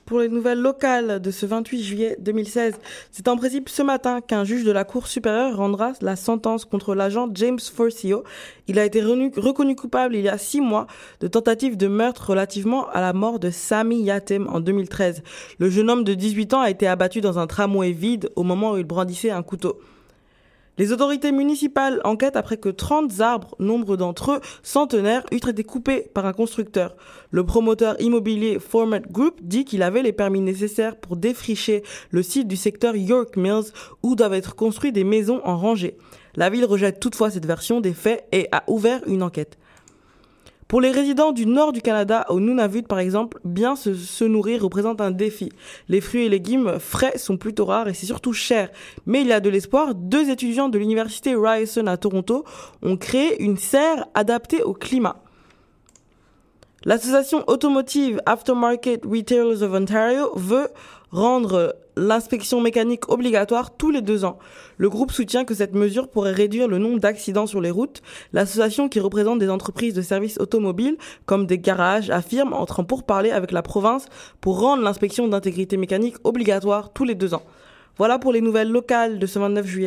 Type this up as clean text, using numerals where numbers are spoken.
Pour les nouvelles locales de ce 28 juillet 2016, c'est en principe ce matin qu'un juge de la Cour supérieure rendra la sentence contre l'agent James Forcio. Il a été reconnu coupable il y a 6 mois de tentative de meurtre relativement à la mort de Sami Yatem en 2013. Le jeune homme de 18 ans a été abattu dans un tramway vide au moment où il brandissait un couteau. Les autorités municipales enquêtent après que 30 arbres, nombre d'entre eux centenaires, eussent été coupés par un constructeur. Le promoteur immobilier Format Group dit qu'il avait les permis nécessaires pour défricher le site du secteur York Mills où doivent être construites des maisons en rangée. La ville rejette toutefois cette version des faits et a ouvert une enquête. Pour les résidents du nord du Canada, au Nunavut par exemple, bien se nourrir représente un défi. Les fruits et légumes frais sont plutôt rares et c'est surtout cher. Mais il y a de l'espoir. 2 étudiants de l'université Ryerson à Toronto ont créé une serre adaptée au climat. L'association automotive Aftermarket Retailers of Ontario veut rendre l'inspection mécanique obligatoire tous les 2 ans. Le groupe soutient que cette mesure pourrait réduire le nombre d'accidents sur les routes. L'association, qui représente des entreprises de services automobiles comme des garages, affirme être en pourparlers avec la province pour rendre l'inspection d'intégrité mécanique obligatoire tous les 2 ans. Voilà pour les nouvelles locales de ce 29 juillet.